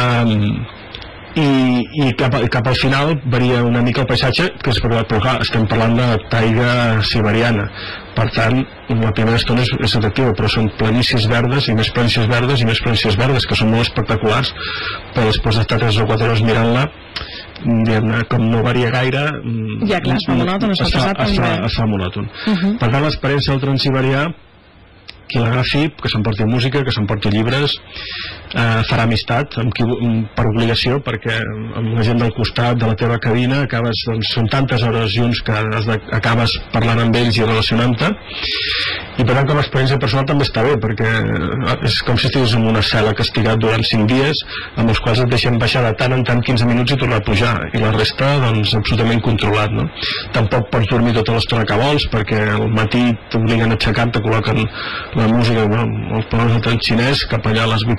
I cap al final varia una mica el paisatge, que és però clar, estem parlant de taiga siberiana, per tant la primera estona és atractiva, però són planícies verdes i més planícies verdes i més planícies verdes, que són molt espectaculars, però després d'estar 3 o 4 hores mirant-la, com no varia gaire, ja clar, es fa monòton, es fa monòton. Per tant, l'experiència del Transsiberià, qui l'agafi, que s'emporti música, que s'emporti llibres, farà amistat per obligació, perquè amb la gent del costat de la teva cabina acabes, són tantes hores junts que acabes parlant amb ells i relacionant-te, i per tant com a experiència personal també està bé, perquè és com si estigués en una cel·la castigat durant 5 dies, amb els quals et deixen baixar de tant en tant 15 minuts i tornar a pujar, i la resta absolutament controlat, no? Tampoc pots dormir tota l'estona que vols, perquè al matí t'obliguen a aixecar-te, col·loquen la música, els programes del tren xinès, cap allà a les 8:30 a les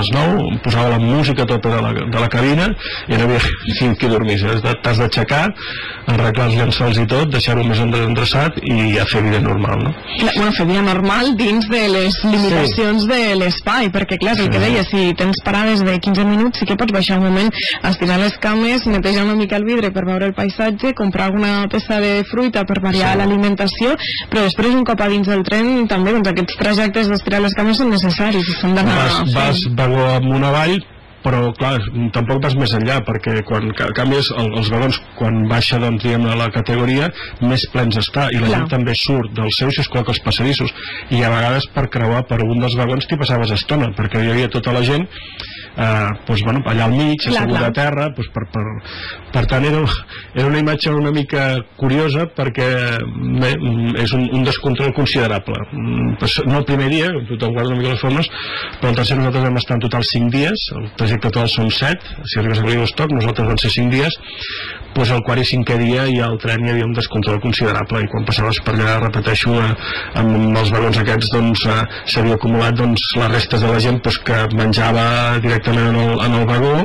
les 9, posava la música tota de la cabina i no havia qui dormís. T'has d'aixecar, arreglar els llençols i tot, deixar-ho més endreçat i ja fer vida normal, no? Bueno, fer vida normal dins de les limitacions de l'espai, perquè clar, el que deia, si tens parades de 15 minuts sí que pots baixar un moment, estirar les cames, netejar una mica el vidre per veure el paisatge, comprar alguna peça de fruita per variar l'alimentació, però després un cop a dins del tren també doncs, aquests trajectes d'estirar les cames són necessaris i s'han d'anar fent. Vas vagó amunt avall, però clar, tampoc vas més enllà, perquè quan canvies els vagons, quan baixa doncs, diguem, la categoria, més plens està, i la gent també surt del seu si es col·loca els passadissos, i a vegades per creuar per un dels vagons t'hi passaves estona, perquè hi havia tota la gent doncs, bueno, allà al mig, asseguda a terra, doncs, per tant era una imatge una mica curiosa perquè bé, és un descontrol considerable. No el primer dia, tothom guarda una mica les formes, però el tercer nosaltres vam estar en total 5 dies, el trajecte total són 7, si arribes a Vladivostok, nosaltres van ser 5 dies, doncs el quart i cinquè dia i al tren hi havia un descontrol considerable i quan passaves per allà, repeteixo, amb els vagons aquests doncs s'havia acumulat doncs les restes de la gent doncs, que menjava directament en el vagó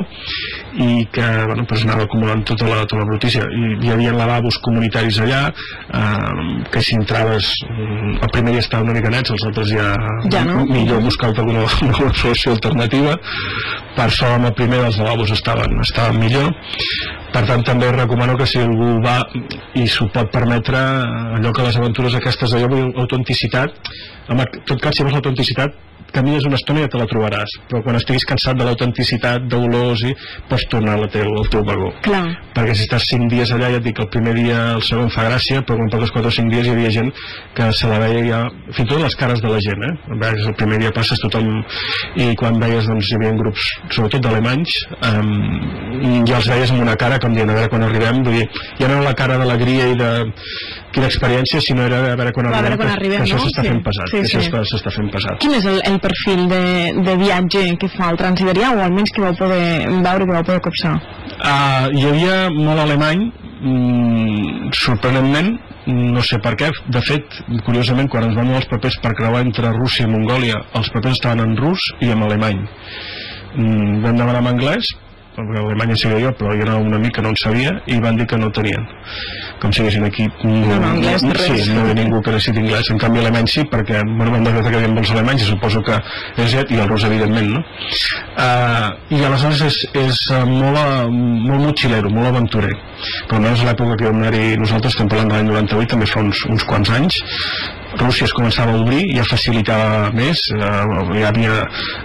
i que bueno, pues anava acumulant tota la brutícia. Hi havia lavabos comunitaris allà que si entraves el primer dia estava una mica nets, els altres ja no? Millor buscar alguna solució alternativa. Per sort amb el primer dels lavabos estaven millor. Per tant també recomano que si algú va i s'ho pot permetre, allò que les aventures aquestes d'allò, autenticitat, en tot cas si vols l'autenticitat camines una estona i ja te la trobaràs, però quan estiguis cansat de l'autenticitat, d'olors, pots tornar al teu vagó. Clar. Perquè si estàs 5 dies allà, ja et dic que el primer dia, el segon fa gràcia, però quan portes 4 o 5 dies hi havia gent que se la veia ja, fins i tot les cares de la gent, el primer dia passes tothom, i quan veies, doncs hi havia grups, sobretot d'alemanys, ja els veies amb una cara, com dient, a veure quan arribem, vull dir, ja no era la cara d'alegria i de quina experiència, sinó era a veure quan arribem, que això s'està fent pesat, que això s'està fent pesat. Quin és el perfil de viatge que fa el Transsiberià, o almenys que vau poder veure, que vau poder copsar? Hi havia molt alemany, sorprenentment, no sé per què. De fet, curiosament, quan ens van donar els papers per creuar entre Rússia i Mongòlia, els papers estaven en rus i en alemany. Vam demanar en anglès, perquè Alemanya sabia jo, però jo era un amic que no en sabia, i van dir que no tenien. Com si haguessin aquí... No havia ningú que necessiti anglès. En canvi, alemany sí, perquè vam veure que hi havia molts alemanys, i suposo que és i el rus, evidentment, no? I aleshores és molt motxilero, molt aventurer. Però almenys a l'època que vam anar-hi nosaltres, estem parlant de l'any 98, també fa uns quants anys, Rússia es començava a obrir, ja facilitava més, ja havia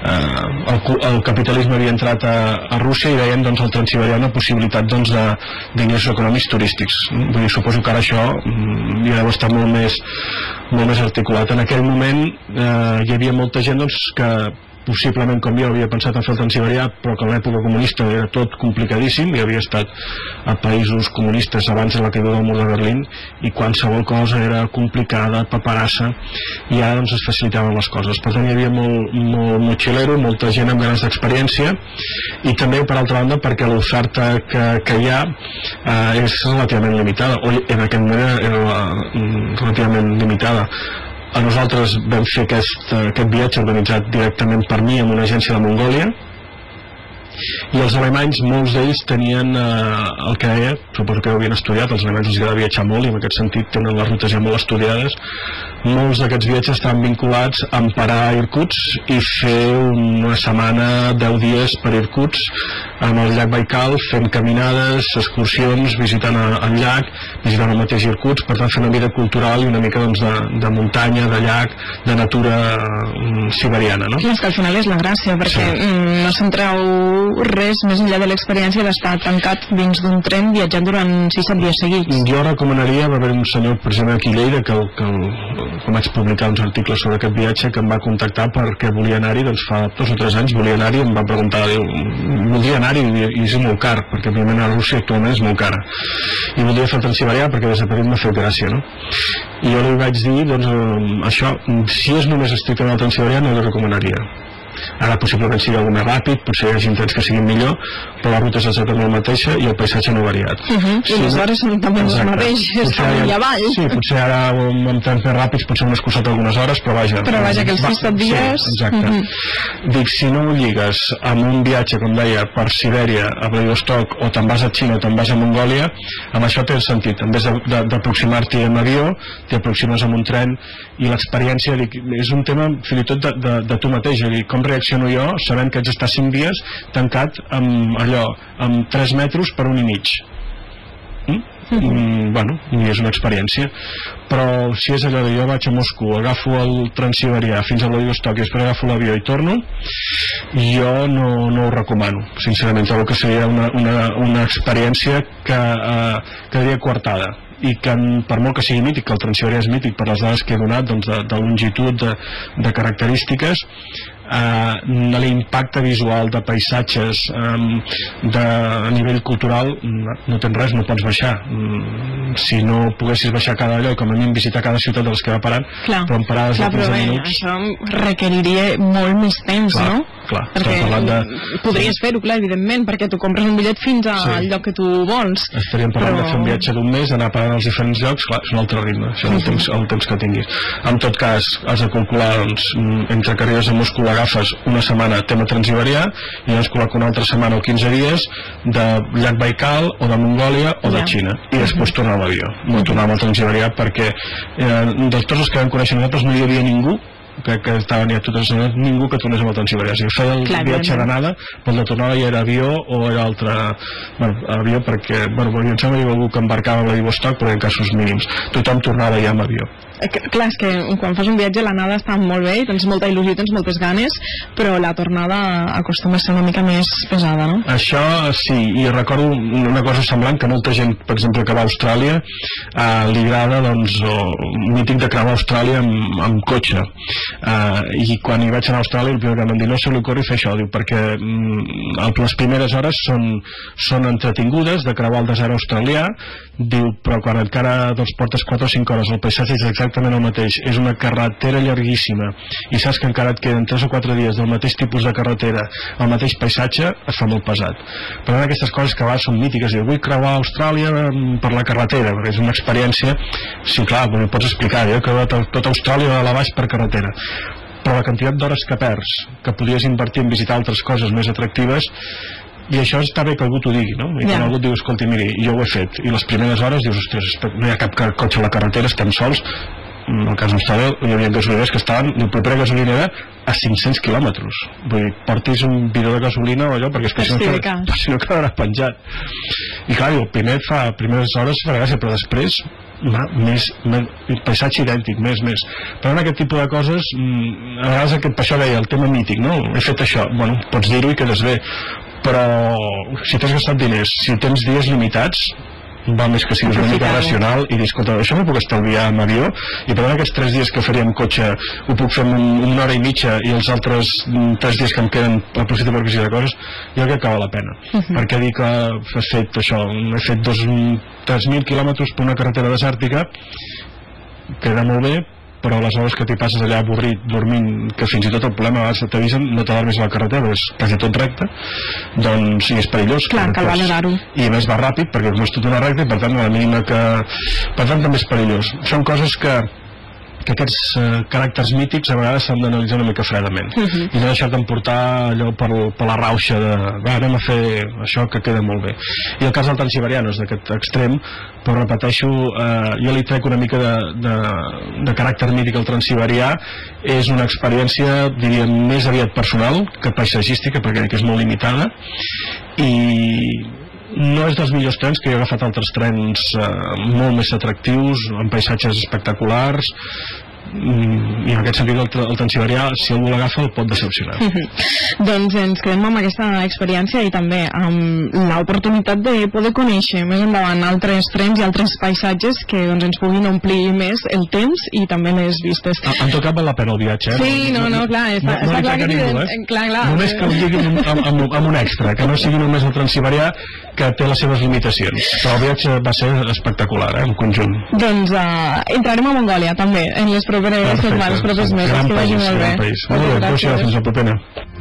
el capitalisme havia entrat a Rússia i veiem doncs, al Transsiberià una possibilitat doncs, d'ingressos econòmics turístics. Vull dir, suposo que ara això ja deu estar molt més articulat. En aquell moment hi havia molta gent doncs, que possiblement com jo havia pensat en fer el Transsiberià, però que en l'època comunista era tot complicadíssim, i havia estat a països comunistes abans de la caiguda del mur de Berlín, i qualsevol cosa era complicada, paperassa, i ara doncs es facilitaven les coses. Per tant hi havia molt motxilero, molta gent amb ganes d'experiència, i també per altra banda perquè l'oferta que hi ha és relativament limitada, o en aquest moment era relativament limitada. A nosaltres vam fer aquest viatge organitzat directament per mi amb una agència de Mongòlia, i els alemanys, molts d'ells tenien el que deia, suposo que ho havien estudiat, els alemanys els agrada viatjar molt i en aquest sentit tenen les rutes ja molt estudiades. Molts d'aquests viatges estan vinculats a parar a Irkutsk i fer una setmana, 10 dies per Irkutsk, amb el llac Baikal, fent caminades, excursions, visitant el llac, visitant el mateix Irkutsk, per tant fer una vida cultural i una mica doncs, de muntanya, de llac, de natura siberiana. No? És que al final és la gràcia, perquè no centreu res més enllà de l'experiència d'estar tancat dins d'un tren viatjant durant 6-7 dies seguits. Jo recomanaria, va haver un senyor precisament aquí a Lleida que quan vaig publicar uns articles sobre aquest viatge, que em va contactar perquè volia anar-hi, doncs fa 2 o 3 anys volia anar-hi, em va preguntar, voldria anar-hi i és molt car, perquè primer a Rússia actualment és molt cara, i voldria fer el Transsiberià perquè des de petit m'ha fet gràcia, no? I jo li vaig dir, doncs això, si és només estrictament el Transsiberià no li recomanaria. ara possiblement sigui algun més ràpid, potser hi hagi trens que siguin millor, però la ruta és exactament la mateixa i el paisatge no ha variat. I les hores són també les mateixes, també i avall. Sí, potser ara amb trens més ràpids potser un escurçat algunes hores, però vaja que els 6 dies... Sí, exacte. Dic, si no ho lligues amb un viatge, com deia, per Sibèria a Vladivostok, o te'n vas a Xina o te'n vas a Mongòlia, amb això té el sentit. En vez d'aproximar-t'hi amb avió, t'hi aproximes amb un tren, i l'experiència, dic, és un tema fins i tot de tu mateix, dic, com reacciono jo sabent que haig d'estar 5 dies tancat amb 3 metres per 1,5. Bueno, és una experiència, però si és allò de jo vaig a Moscou, agafo el Transsiberià fins a Vladivostok i després agafo l'avió i torno, jo no ho recomano, sincerament. Trobo que seria una experiència que quedaria coartada, i que per molt que sigui mític, que el Transsiberià és mític per les dades que he donat, doncs de longitud, de característiques, l'impacte visual de paisatges, a nivell cultural no tens res, no pots baixar. Si no poguessis baixar cada lloc, com a mínim visitar cada ciutat de les que va parant, però en parades de 15 minuts això requeriria molt més temps, no? Clar, perquè podries fer-ho, clar, evidentment, perquè tu compres un bitllet fins al lloc que tu vols. Estaríem parlant de fer un viatge d'un mes, anar parant als diferents llocs, clar, és un altre ritme, això el temps que tinguis. En tot cas, has de calcular, doncs, entre que arribes a Moscou agafes una setmana tema Transsiberià i llavors col·loca una altra setmana o 15 dies de llac Baikal o de Mongòlia o de Xina, i després tornar a l'avió, no tornar al Transsiberià, perquè dels tots els que vam conèixer nosaltres no hi havia ningú que estaven ja totes ningú que tornés amb el Transsiberià. O sigui, feia el viatge d'anada, però el de tornada ja era avió o era altre... avió perquè, em sembla que hi havia algú que embarcava a Vladivostok, però en casos mínims. Tothom tornava ja amb avió. Clar, és que quan fas un viatge l'anada està molt bé, tens molta il·lusió, tens moltes ganes, però la tornada acostuma a ser una mica més pesada, no? Això sí, i recordo una cosa semblant, que molta gent, per exemple, que va a Austràlia, li agrada, doncs, mític de creuar Austràlia amb cotxe. I quan hi vaig anar a Austràlia, el primer que m'han dit, no se li ocorri fer això, diu, perquè les primeres hores són entretingudes de creuar el desert australià, diu, però quan encara portes 4 o 5 hores el paisatge és exactament el mateix, és una carretera llarguíssima i saps que encara et queden 3 o 4 dies del mateix tipus de carretera, el mateix paisatge, et fa molt pesat. Per tant, aquestes coses que a vegades són mítiques, diu, vull creuar Austràlia per la carretera, perquè és una experiència, sí, clar, ho pots explicar, he creuat tota Austràlia de la baix per carretera, però la quantitat d'hores que perds, que podries invertir en visitar altres coses més atractives, i això està bé que algú t'ho digui, no? I quan algú et diu, escolti, miri, jo ho he fet, i les primeres hores dius, ostres, no hi ha cap cotxe a la carretera, estem sols. En el cas d'Austràlia hi havia gasolineres que estaven, la propera gasolinera a 500 quilòmetres. Vull dir, portis un bidó de gasolina o allò, perquè és que si no quedarà penjat. I clar, el primeres hores farà gràcia, però després paisatge idèntic, més. Però en aquest tipus de coses, a vegades per això deia el tema mític, no? He fet això, bueno, pots dir-ho i quedes bé, però si t'has gastat diners, si tens dies limitats, val més que siguis una mica racional i dir, escolta, això m'ho puc estalviar amb avió, i per tant aquests 3 dies que faria amb cotxe ho puc fer en una hora i mitja, i els altres 3 dies que em queden aprofito per visitar coses, jo crec que val la pena. Perquè dir que has fet això, he fet 3.000 quilòmetres per una carretera desèrtica, queda molt bé, però les hores que t'hi passes allà avorrit, dormint, que fins i tot el problema a vegades t'avisen, no t'adormis a la carretera, és quasi tot recte, doncs sí, és perillós. Clar, cal valorar-ho. I a més va ràpid, perquè no és tot una recta, i per tant, a la mínima que... Per tant, també és perillós. Són coses que aquests caràcters mítics a vegades s'han d'analitzar una mica fredament i no deixar d'emportar allò per la rauxa de anem a fer això que queda molt bé. I el cas del Transsiberià no és d'aquest extrem, però repeteixo, jo li trec una mica de caràcter mític al Transsiberià. És una experiència, diríem, més aviat personal que paisatgística, perquè crec que és molt limitada, i no és dels millors trens, que he agafat altres trens molt més atractius, amb paisatges espectaculars, i en aquest sentit el Transsiberià, si algú l'agafa, el pot decepcionar. Doncs ens quedem amb aquesta experiència i també amb l'oportunitat de poder conèixer més endavant altres trens i altres paisatges que ens puguin omplir més el temps i també les vistes. En tot cas val la pena el viatge, Sí, clar, està clar que només que ho diguin amb un extra, que no sigui només el Transsiberià, que té les seves limitacions, però el viatge va ser espectacular, en conjunt. Doncs entrarem a Mongòlia també en les properes setmanes, els propers mesos, que vagi molt bé. Molt bé, gràcies, fins la propera.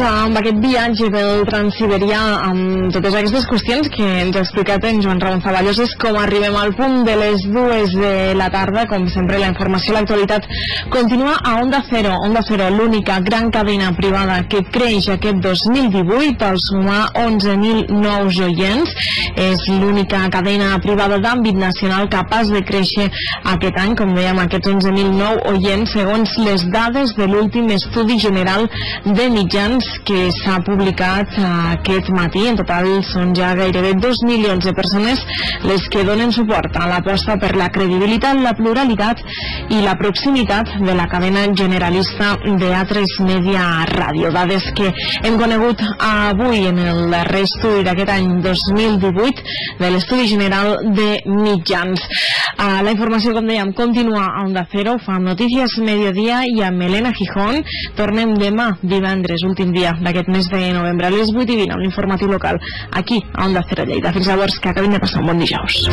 amb aquest viatge pel Transsiberià, amb totes aquestes qüestions que ens ha explicat en Joan Ramon Zaballos. És com arribem al punt de les 2 de la tarda. Com sempre, la informació i l'actualitat continua a Onda Cero. Onda Cero, l'única gran cadena privada que creix aquest 2018 al sumar 11.000 nous oients. És l'única cadena privada d'àmbit nacional capaç de créixer aquest any, com dèiem, aquests 11.000 nou oients, segons les dades de l'últim estudi general de mitjans que s'ha publicat aquest matí. En total són ja gairebé 2 milions de persones les que donen suport a l'aposta per la credibilitat, la pluralitat i la proximitat de la cadena generalista de A3 Media Ràdio. Dades que hem conegut avui en el darrer estudi d'aquest any 2018 de l'estudi general de mitjans. La informació, com dèiem, continua a Onda Cero, fa Notícies Mediodía i amb Elena Gijón. Tornem demà, divendres, últim dia d'aquest mes de novembre, a les 8:20, amb l'informatiu local, aquí a Onda Cero Lleida. Fins llavors, que acabin de passar un bon dijous.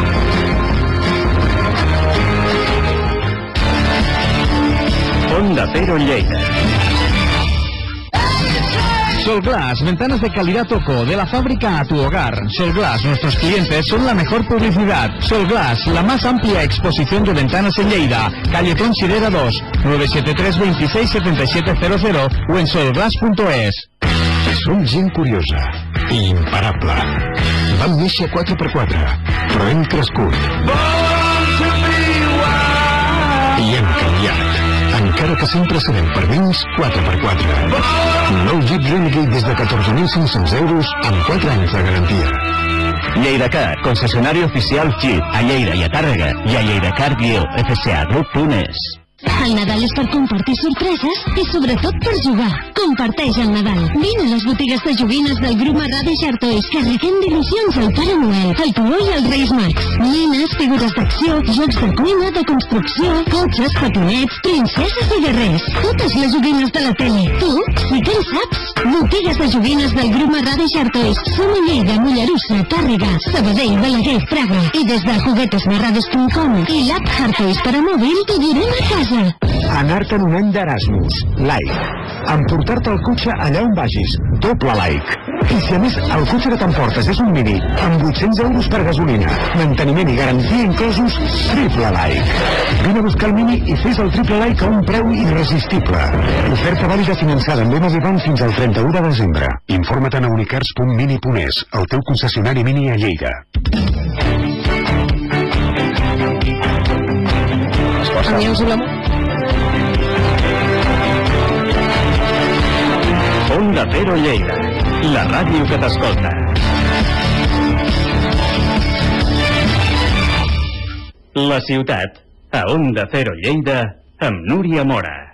Onda Cero Lleida. Solglass, ventanas de calidad Toco, de la fábrica a tu hogar. Solglass, nuestros clientes son la mejor publicidad. Solglass, la más amplia exposición de ventanas en Lleida. Calle Considera 2, 973 26 7700 o en solglass.es. Som gent curiosa i imparable. Vam néixer 4x4, però hem crescut. I hem canviat. Encara que sempre serem per dins 4x4. Nou Jeep Renegade des de 14.500 euros amb 4 anys de garantia. Lleidacar, concessionari oficial Jeep a Lleida i a Tàrrega i a lleidacar-fcagroup.es. El Nadal és per compartir sorpreses i sobretot per jugar. Comparteix el Nadal. Vine a les botigues de joguines del grup Marrà de Jartois, carreguem d'il·lusions al Pare Noel, el Tuó i els Reis Mags. Nines, figures d'acció, jocs de cuina, de construcció, cotxes, patinets, princeses i guerrers. Totes les joguines de la tele. Tu sí que en saps. Botigues de joguines del grup Marrà de Jartois. Som a Lleida, Mollerussa, Tàrrega, Sabadell, Balaguer, Praga. I des de juguetesmarrades.com i l'app Jartois per a mòbil t'ho durem a casa. Anar-te'n un any d'Erasmus. Like. Emportar-te el cotxe allà on vagis. Doble like. I si a més el cotxe que t'emportes és un Mini, amb 800 euros per gasolina, manteniment i garantia inclosos, triple like. Vine a buscar el Mini i fes el triple like a un preu irresistible. Oferta vàlida finançada amb BMW Bank fins al 31 de desembre. Informa't a unicars.mini.es, el teu concessionari Mini a Lleida. Onda Cero Lleida, la ràdio que t'escolta. La ciutat, a Onda Cero Lleida, amb Núria Mora.